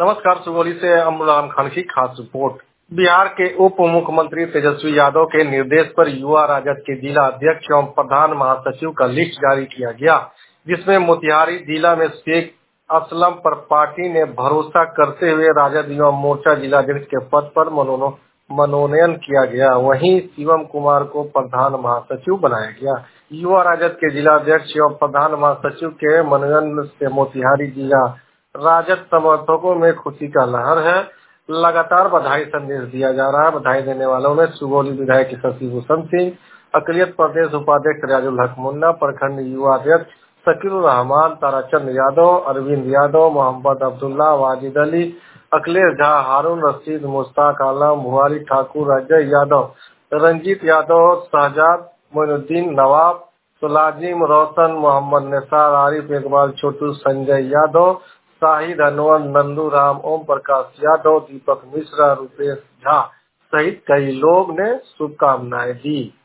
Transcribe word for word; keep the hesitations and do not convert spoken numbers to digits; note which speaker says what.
Speaker 1: नमस्कार। सुगौली से इमरान खान की खास रिपोर्ट। बिहार के उप मुख्यमंत्री तेजस्वी यादव के निर्देश पर युवा राजद के जिला अध्यक्ष एवं प्रधान महासचिव का लिस्ट जारी किया गया, जिसमें मोतिहारी जिला में शेख असलम पर पार्टी ने भरोसा करते हुए राजद युवा मोर्चा जिलाध्यक्ष के पद पर मनोनयन किया गया। वहीं शिवम कुमार को प्रधान महासचिव बनाया गया। युवा राजद के जिलाध्यक्ष एवं प्रधान महासचिव के मनोनयन से मोतिहारी जिला राजद समर्थकों में खुशी का लहर है। लगातार बधाई संदेश दिया जा रहा है। बधाई देने वालों में सुगौली विधायक शशि भूषण सिंह, अकलियत प्रदेश उपाध्यक्ष रियाजुल हक मुन्ना, प्रखंड युवा अध्यक्ष शकील रहमान, ताराचंद यादव, अरविंद यादव, मोहम्मद अब्दुल्ला, वाजिद अली, अखिलेश झा, हारून रशीद, मुश्ताक आलम, भुआरी ठाकुर, अजय यादव, रंजीत यादव, शहजाद मोइनुद्दीन, नवाब सुलाजिम, रोशन, मोहम्मद निसार, आरिफ इकबाल, छोटू, संजय यादव, शाहिद अनवर, नंदू राम, ओम प्रकाश यादव, दीपक मिश्रा, रुपेश झा सहित कई लोग ने शुभकामनाएं दी।